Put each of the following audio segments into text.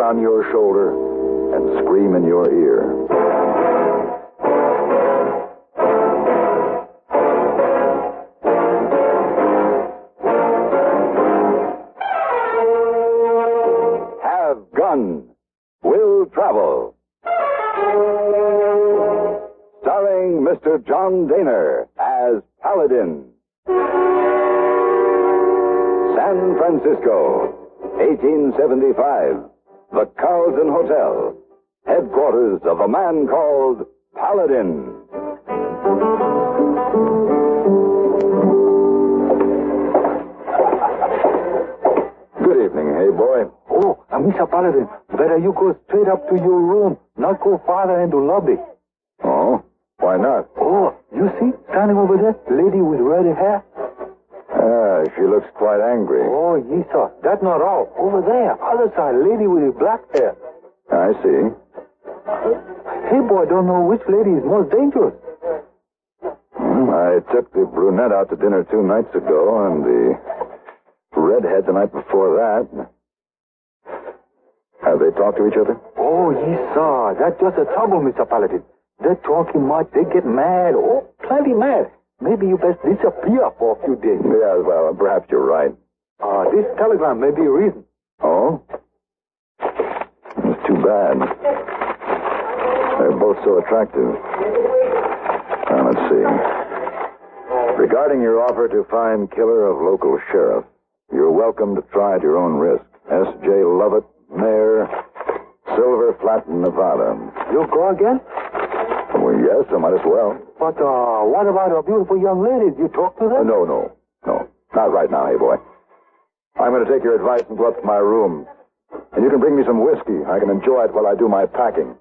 on your shoulder and scream in your ear. Have Gun. Will Travel. Starring Mr. John Daner as Paladin. San Francisco, 1875. The Carlton Hotel, headquarters of a man called Paladin. Good evening, hey boy. Oh, Mr. Paladin, better you go straight up to your room, not go farther into lobby. Oh? Why not? Oh, you see, standing over there, lady with red hair? She looks quite angry. Oh, yes, sir. That's not all. Over there, other side, lady with black hair. I see. Hey, boy, don't know which lady is most dangerous. I took the brunette out to dinner 2 nights ago, and the redhead the night before that. Have they talked to each other? Oh, yes, sir. That's just a trouble, Mr. Paladin. They're talking much. They get mad. Oh, plenty mad. Maybe you best disappear for a few days. Yeah, well, perhaps you're right. This telegram may be a reason. Oh? It's too bad. They're both so attractive. Now, let's see. Regarding your offer to find killer of local sheriff, you're welcome to try at your own risk. S.J. Lovett, Mayor, Silver Flat, Nevada. You'll go again? Well, yes, I might as well. But, what about our beautiful young ladies? You talk to them? No. Not right now, hey boy. I'm going to take your advice and go up to my room. And you can bring me some whiskey. I can enjoy it while I do my packing.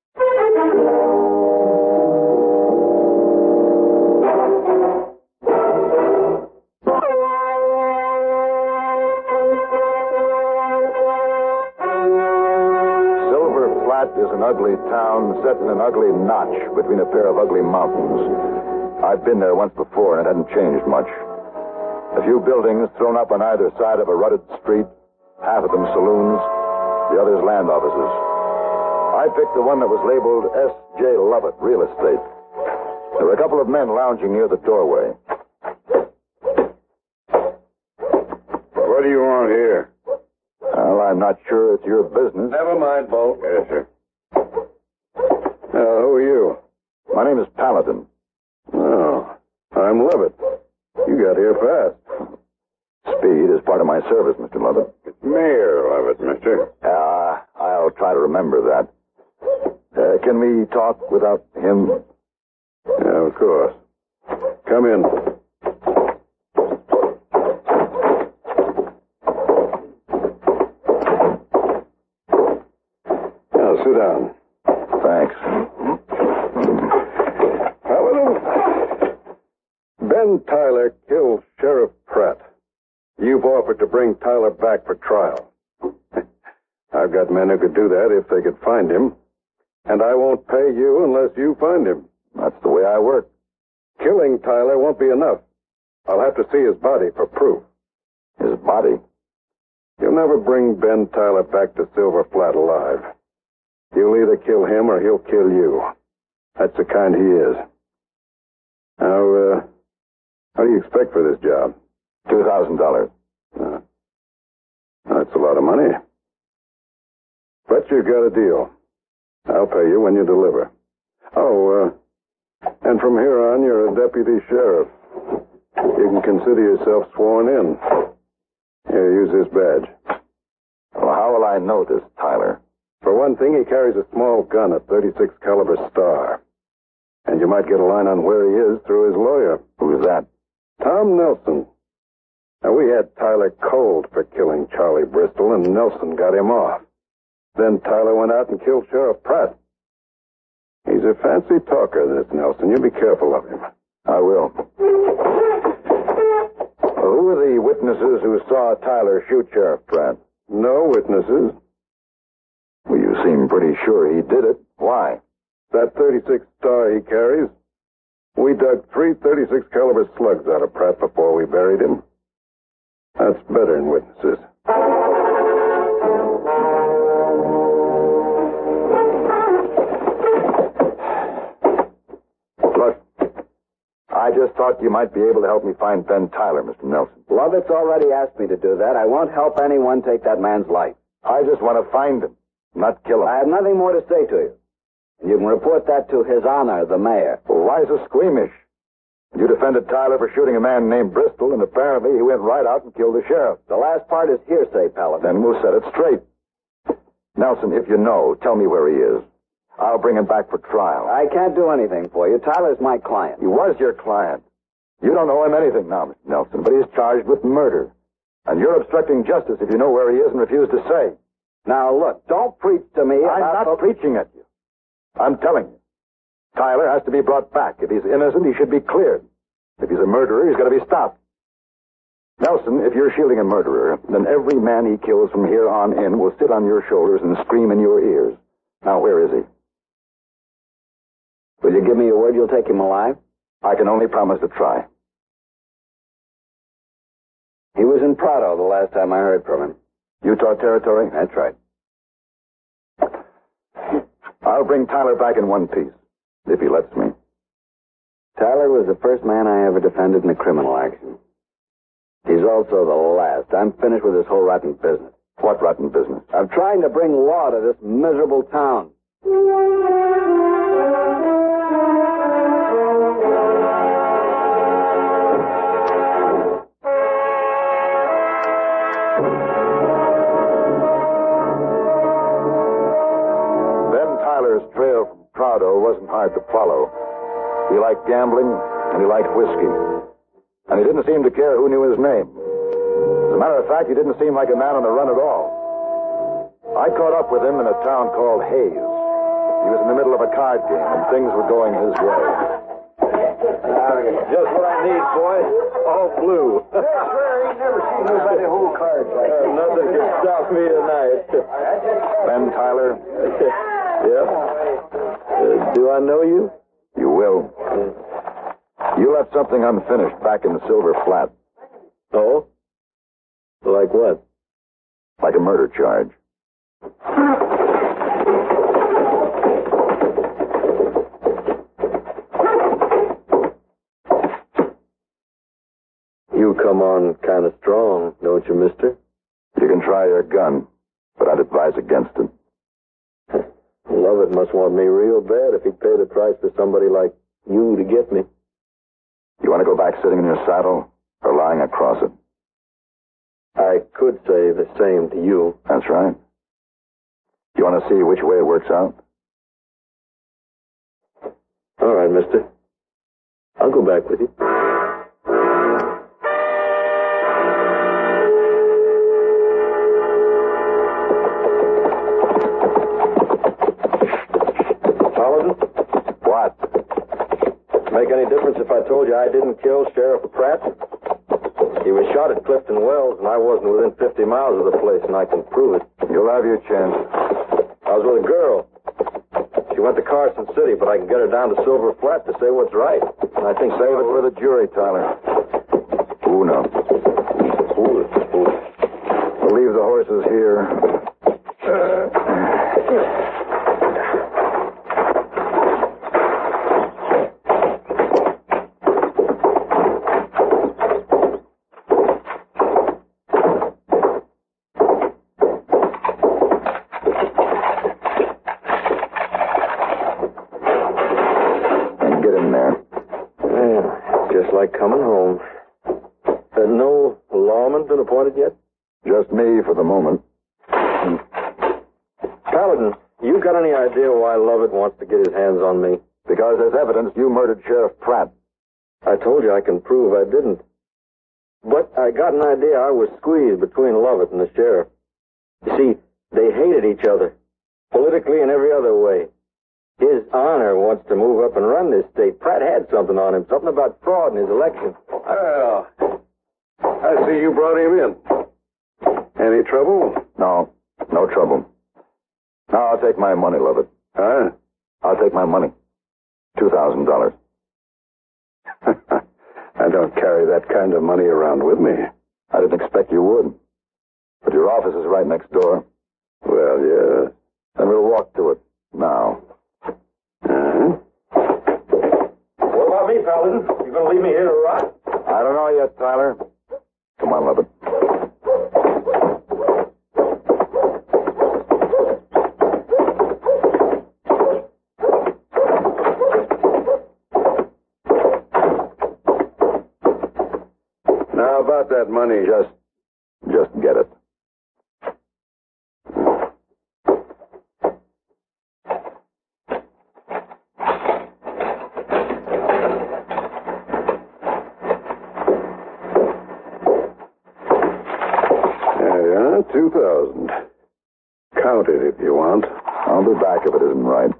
Silver Flat is an ugly town set in an ugly notch between a pair of ugly mountains. I've been there once before, and it hadn't changed much. A few buildings thrown up on either side of a rutted street, half of them saloons, the others land offices. I picked the one that was labeled S.J. Lovett, Real Estate. There were a couple of men lounging near the doorway. What do you want here? Well, I'm not sure it's your business. Never mind, Bo. Yes, sir. Who are you? My name is Paladin. Oh, I'm Lovett. You got here fast. Speed is part of my service, Mr. Lovett. It's Mayor Lovett, mister. I'll try to remember that. Can we talk without him? Yeah, of course. Come in. Now, sit down. Thanks. Paladin, Ben Tyler killed Sheriff Pratt. You've offered to bring Tyler back for trial. I've got men who could do that if they could find him. And I won't pay you unless you find him. That's the way I work. Killing Tyler won't be enough. I'll have to see his body for proof. His body? You'll never bring Ben Tyler back to Silver Flat alive. You'll either kill him or he'll kill you. That's the kind he is. Now, how do you expect for this job? $2,000. That's a lot of money. But you've got a deal. I'll pay you when you deliver. Oh, and from here on, you're a deputy sheriff. You can consider yourself sworn in. Here, use this badge. Well, how will I know this, Tyler? For one thing, he carries a small gun, a .36 caliber Star. And you might get a line on where he is through his lawyer. Who's that? Tom Nelson. Now, we had Tyler cold for killing Charlie Bristol, and Nelson got him off. Then Tyler went out and killed Sheriff Pratt. He's a fancy talker, this Nelson. You be careful of him. I will. Who are the witnesses who saw Tyler shoot Sheriff Pratt? No witnesses. Well, you seem pretty sure he did it. Why? That .36 Star he carries. We dug 3 .36 caliber slugs out of Pratt before we buried him. That's better than witnesses. just thought you might be able to help me find Ben Tyler, Mr. Nelson. Lovett's already asked me to do that. I won't help anyone take that man's life. I just want to find him, not kill him. I have nothing more to say to you. You can report that to His Honor, the mayor. Well, why so squeamish? You defended Tyler for shooting a man named Bristol, and apparently he went right out and killed the sheriff. The last part is hearsay, Paladin. Then we'll set it straight. Nelson, if you know, tell me where he is. I'll bring him back for trial. I can't do anything for you. Tyler's my client. He was your client. You don't owe him anything now, Mr. Nelson, but he's charged with murder. And you're obstructing justice if you know where he is and refuse to say. Now, look, don't preach to me I'm not preaching at you. I'm telling you. Tyler has to be brought back. If he's innocent, he should be cleared. If he's a murderer, he's got to be stopped. Nelson, if you're shielding a murderer, then every man he kills from here on in will sit on your shoulders and scream in your ears. Now, where is he? Will you give me your word you'll take him alive? I can only promise to try. He was in Prado the last time I heard from him. Utah Territory? That's right. I'll bring Tyler back in one piece, if he lets me. Tyler was the first man I ever defended in a criminal action. He's also the last. I'm finished with this whole rotten business. What rotten business? I'm trying to bring law to this miserable town. Trail from Prado wasn't hard to follow. He liked gambling, and he liked whiskey. And he didn't seem to care who knew his name. As a matter of fact, he didn't seem like a man on the run at all. I caught up with him in a town called Hayes. He was in the middle of a card game, and things were going his way. Just what I need, boy. All blue. Sure, ain't never seen nobody hold cards like that. Nothing can stop me tonight. Ben Tyler? Yeah. Do I know you? You will. You left something unfinished back in the Silver Flat. Oh? Like what? Like a murder charge. You come on kind of strong, don't you, mister? You can try your gun, but I'd advise against it. Lovett must want me real bad if he'd pay the price for somebody like you to get me. You want to go back sitting in your saddle or lying across it? I could say the same to you. That's right. You want to see which way it works out? All right, mister. I'll go back with you. What? Make any difference if I told you I didn't kill Sheriff Pratt? He was shot at Clifton Wells, and I wasn't within 50 miles of the place, and I can prove it. You'll have your chance. I was with a girl. She went to Carson City, but I can get her down to Silver Flat to say what's right. And I think Save it for the jury, Tyler. Uno. We'll leave the horses here. Like coming home. No lawman been appointed yet? Just me for the moment. Paladin, you got any idea why Lovett wants to get his hands on me? Because there's evidence you murdered Sheriff Pratt. I told you I can prove I didn't. But I got an idea I was squeezed between Lovett and the sheriff. You see, they hated each other, politically and every other way. His Honor wants to move up and run this state. Pratt had something on him, something about fraud in his election. Well, I see you brought him in. Any trouble? No trouble. Now I'll take my money, Lovett. Huh? I'll take my money. $2,000. I don't carry that kind of money around with me. I didn't expect you would. But your office is right next door. Well, yeah. Then we'll walk to it now. What about me, Paladin? You going to leave me here? that money. Just get it. There you are, 2,000. Count it if you want. I'll be back if it isn't right.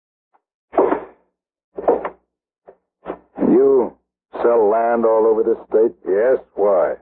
You sell land all over this state? Yes, why?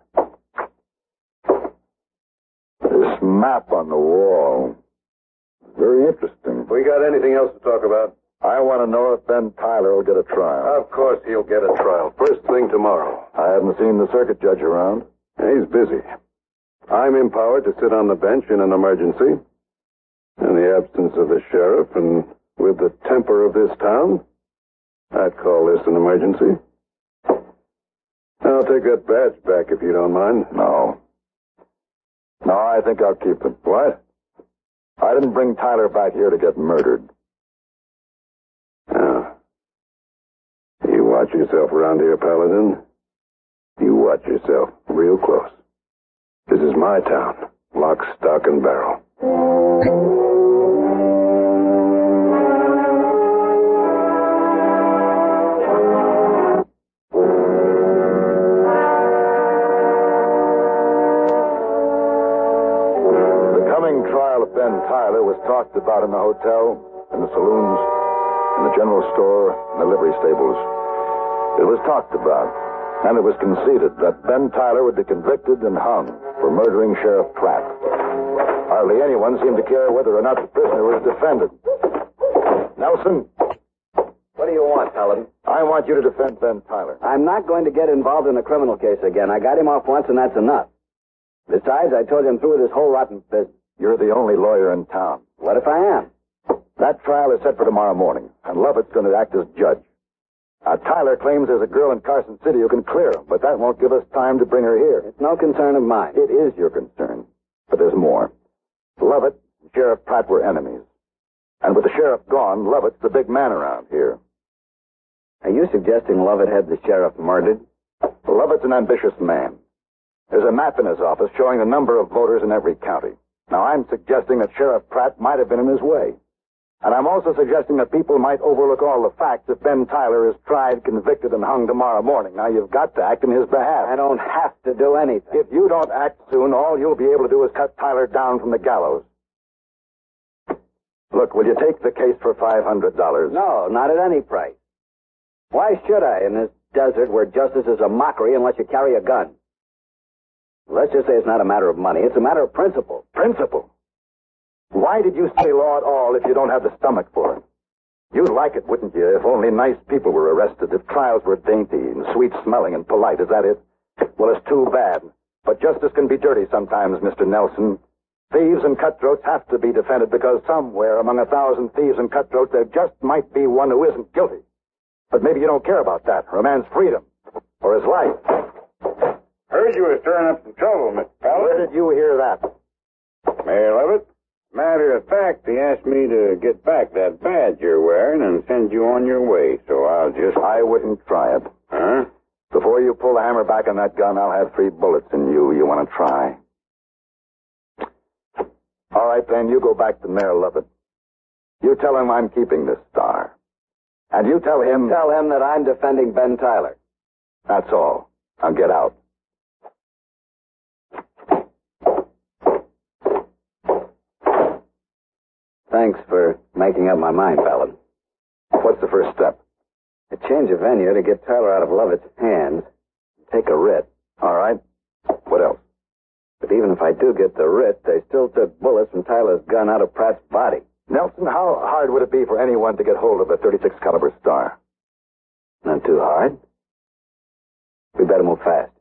This map on the wall. Very interesting. We got anything else to talk about? I want to know if Ben Tyler will get a trial. Of course he'll get a trial. First thing tomorrow. I haven't seen the circuit judge around. He's busy. I'm empowered to sit on the bench in an emergency. In the absence of the sheriff and with the temper of this town, I'd call this an emergency. I'll take that badge back if you don't mind. No, I think I'll keep it. What? I didn't bring Tyler back here to get murdered. Now, you watch yourself around here, Paladin. You watch yourself real close. This is my town. Lock, stock, and barrel. Ben Tyler was talked about in the hotel, in the saloons, in the general store, in the livery stables. It was talked about, and it was conceded that Ben Tyler would be convicted and hung for murdering Sheriff Pratt. Hardly anyone seemed to care whether or not the prisoner was defended. Nelson? What do you want, Paladin? I want you to defend Ben Tyler. I'm not going to get involved in a criminal case again. I got him off once, and that's enough. Besides, I told you I'm through with this whole rotten business. You're the only lawyer in town. What if I am? That trial is set for tomorrow morning, and Lovett's going to act as judge. Now, Tyler claims there's a girl in Carson City who can clear him, but that won't give us time to bring her here. It's no concern of mine. It is your concern, but there's more. Lovett and Sheriff Pratt were enemies. And with the sheriff gone, Lovett's the big man around here. Are you suggesting Lovett had the sheriff murdered? Lovett's an ambitious man. There's a map in his office showing the number of voters in every county. Now, I'm suggesting that Sheriff Pratt might have been in his way. And I'm also suggesting that people might overlook all the facts if Ben Tyler is tried, convicted, and hung tomorrow morning. Now, you've got to act in his behalf. I don't have to do anything. If you don't act soon, all you'll be able to do is cut Tyler down from the gallows. Look, will you take the case for $500? No, not at any price. Why should I in this desert where justice is a mockery unless you carry a gun? Let's just say it's not a matter of money. It's a matter of principle. Principle? Why did you study law at all if you don't have the stomach for it? You'd like it, wouldn't you, if only nice people were arrested, if trials were dainty and sweet-smelling and polite. Is that it? Well, it's too bad. But justice can be dirty sometimes, Mr. Nelson. Thieves and cutthroats have to be defended because somewhere among 1,000 thieves and cutthroats there just might be one who isn't guilty. But maybe you don't care about that, or a man's freedom, or his life. Heard you were stirring up some trouble, Mr. Paladin. Where did you hear that? Mayor Levitt? Matter of fact, he asked me to get back that badge you're wearing and send you on your way, so I'll just... I wouldn't try it. Huh? Before you pull the hammer back on that gun, I'll have 3 bullets in you. You want to try? All right, then, you go back to Mayor Levitt. You tell him I'm keeping this star. And you tell him... Tell him that I'm defending Ben Tyler. That's all. Now get out. Thanks for making up my mind, Paladin. What's the first step? A change of venue to get Tyler out of Lovett's hands. Take a writ. All right. What else? But even if I do get the writ, they still took bullets from Tyler's gun out of Pratt's body. Nelson, how hard would it be for anyone to get hold of a .36 caliber star? Not too hard. We better move fast.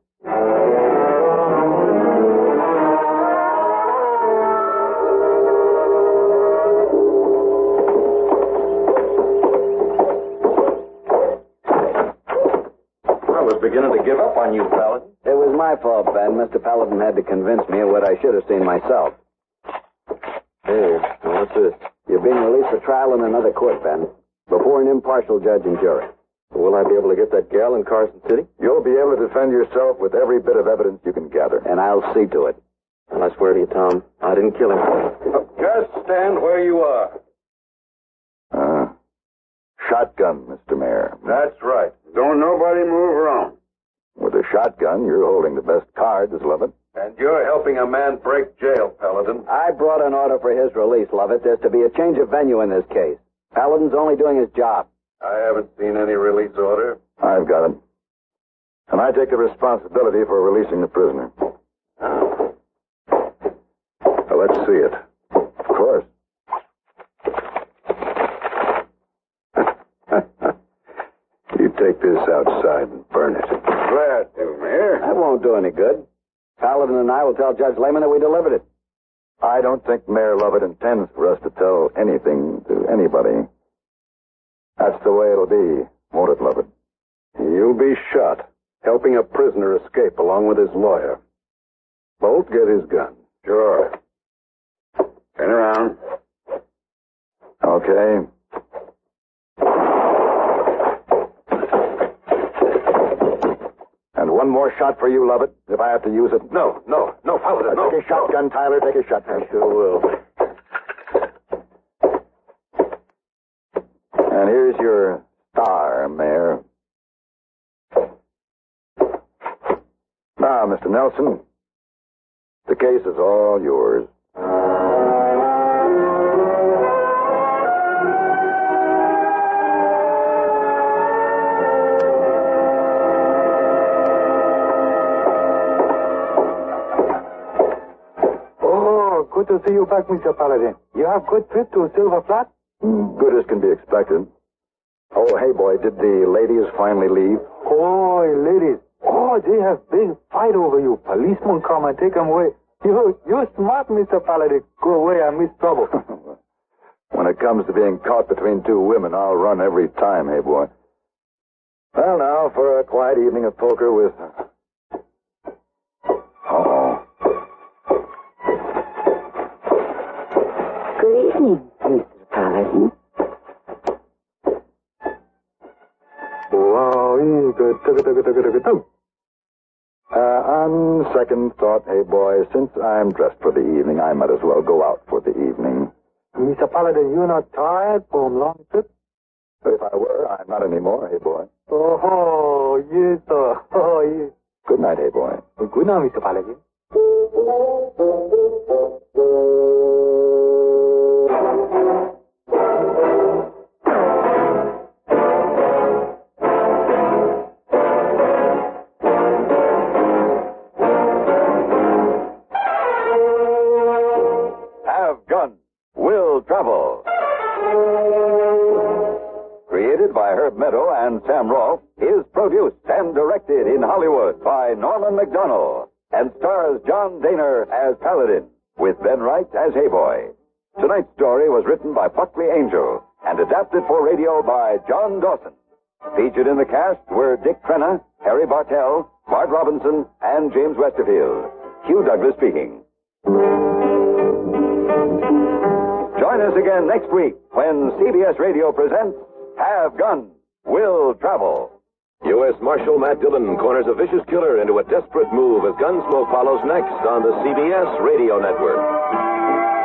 Beginning to give up on you, Paladin. It was my fault, Ben. Mr. Paladin had to convince me of what I should have seen myself. Hey, what's this? You're being released for trial in another court, Ben. Before an impartial judge and jury. Will I be able to get that gal in Carson City? You'll be able to defend yourself with every bit of evidence you can gather. And I'll see to it. And I swear to you, Tom, I didn't kill him. Just stand where you are. Shotgun, Mr. Mayor. That's right. Don't nobody move around. With a shotgun, you're holding the best cards, Lovett. And you're helping a man break jail, Paladin. I brought an order for his release, Lovett. There's to be a change of venue in this case. Paladin's only doing his job. I haven't seen any release order. I've got it. And I take the responsibility for releasing the prisoner. Well, let's see it. Of course. You take this outside and burn it. Glad to, Mayor. That won't do any good. Paladin and I will tell Judge Lehman that we delivered it. I don't think Mayor Lovett intends for us to tell anything to anybody. That's the way it'll be, won't it, Lovett? You'll be shot, helping a prisoner escape along with his lawyer. Bolt, get his gun. Sure. Turn around. Okay. And one more shot for you, Lovett, if I have to use it. No, Paladin, no. Take a shotgun, Tyler. Take a shotgun. I sure will. And here's your star, Mayor. Now, Mr. Nelson, the case is all yours. Good to see you back, Mr. Paladin. You have good trip to Silver Flat? Good as can be expected. Oh, hey, boy, did the ladies finally leave? Oh, ladies. Oh, they have big fight over you. Policemen come and take them away. You're smart, Mr. Paladin. Go away, I miss trouble. When it comes to being caught between two women, I'll run every time, hey, boy. Well, now, for a quiet evening of poker with... Uh-oh. Good evening, Mr. Paladin. On second thought, hey, boy, since I'm dressed for the evening, I might as well go out for the evening. Mr. Paladin, you're not tired from long trip? If I were, I'm not anymore, hey, boy. Oh, yes, sir. Oh, yes. Good night, hey, boy. Good night, Mr. Paladin. Have Gun Will Travel. Created by Herb Meadow and Sam Rolfe, is produced and directed in Hollywood by Norman McDonald and stars John Daner as Paladin, with Ben Wright as Hayboy. Tonight's story was written by Buckley Angel and adapted for radio by John Dawson. Featured in the cast were Dick Crenna, Harry Bartell, Bart Robinson, and James Westerfield. Hugh Douglas speaking. Join us again next week when CBS Radio presents Have Gun, Will Travel. U.S. Marshal Matt Dillon corners a vicious killer into a desperate move as Gunsmoke follows next on the CBS Radio Network.